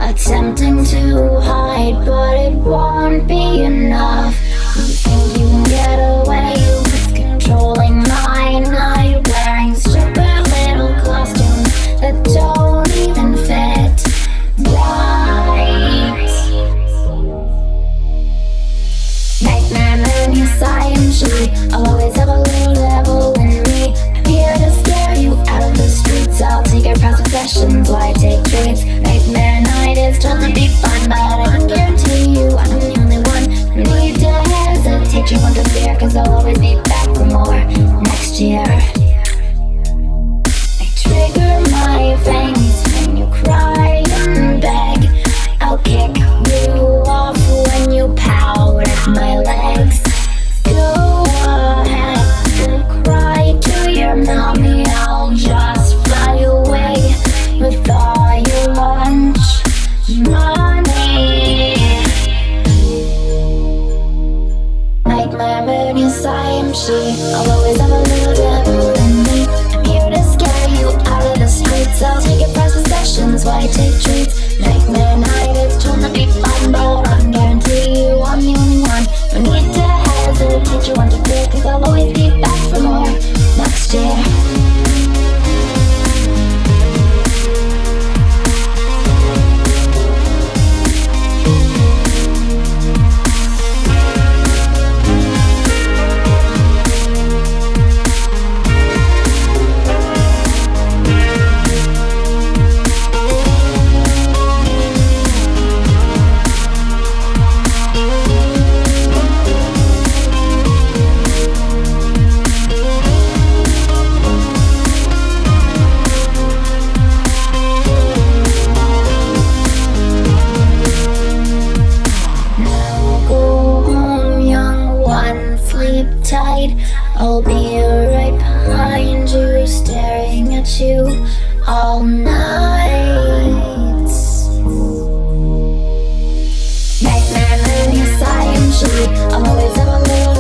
attempting to hide, but it won't be enough. You think you can get away with controlling my night, wearing stupid little costumes that don't even fit right. Nightmare moon, yes I am she. I'll always have a little devil in me. I'm here to scare you out of the streets. I'll take your prized possessions while I take treats. Nightmare night is told to be fun, but I can guarantee you I'm the only one who need to hesitate. You want to fear, cause I'll always be back for more next year. I trigger my veins when you cry and beg. I'll kick you off when you pout at my legs. Go ahead, cry to your mommy. I'll just fly away with all your lunch money. Nightmare moon, yes I am she. I'll always have a little devil in me. I'm here to scare you out of the streets. I'll take your prized possessions while I take treats. Nightmare night is told to be fun, but I can guarantee you I'm the only one who need to hesitate. You want to fear, cause I'll always be back for more next year. Sleep tight, I'll be right behind you, staring at you all night. Nightmare moon, yes I am she. I'll always have a little